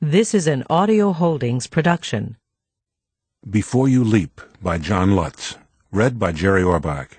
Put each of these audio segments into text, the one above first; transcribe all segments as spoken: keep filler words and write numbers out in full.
This is an Audio Holdings production. Before You Leap by John Lutz. Read by Jerry Orbach.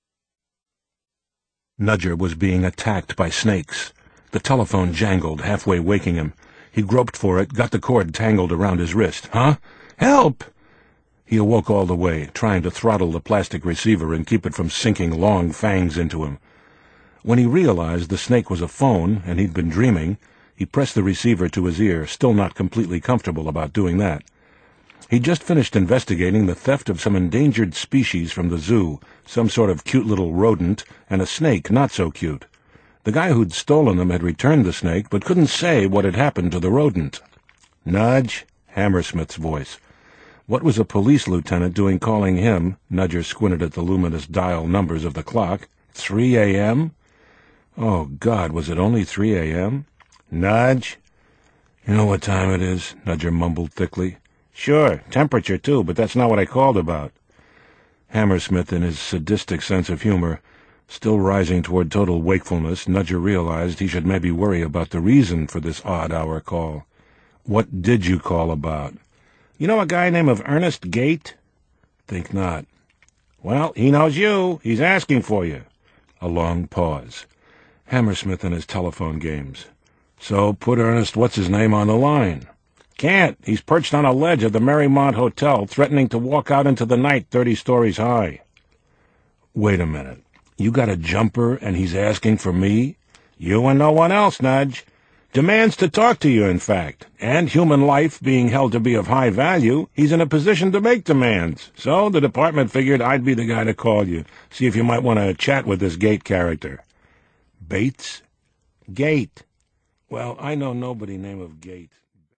Nudger was being attacked by snakes. The telephone jangled, halfway waking him. He groped for it, got the cord tangled around his wrist. Huh? Help! He awoke all the way, trying to throttle the plastic receiver and keep it from sinking long fangs into him. When he realized the snake was a phone, and he'd been dreaming, he pressed the receiver to his ear, still not completely comfortable about doing that. He'd just finished investigating the theft of some endangered species from the zoo, some sort of cute little rodent, and a snake not so cute. The guy who'd stolen them had returned the snake, but couldn't say what had happened to the rodent. Nudge, Hammersmith's voice. What was a police lieutenant doing calling him? Nudger squinted at the luminous dial numbers of the clock. three a m? Oh, God, was it only three a m? Nudge? You know what time it is? Nudger mumbled thickly. Sure, temperature too, but that's not what I called about. Hammersmith, in his sadistic sense of humor, still rising toward total wakefulness, Nudger realized he should maybe worry about the reason for this odd-hour call. What did you call about? You know a guy named of Ernest Gate? Think not. Well, he knows you. He's asking for you. A long pause. Hammersmith and his telephone games. So put Ernest What's-His-Name on the line. Can't. He's perched on a ledge at the Marymount Hotel, threatening to walk out into the night thirty stories high. Wait a minute. You got a jumper and he's asking for me? You and no one else, Nudge. Demands to talk to you, in fact. And human life being held to be of high value, he's in a position to make demands. So the department figured I'd be the guy to call you, see if you might want to chat with this Gate character. Bates? Gate. Well, I know nobody name of Gate.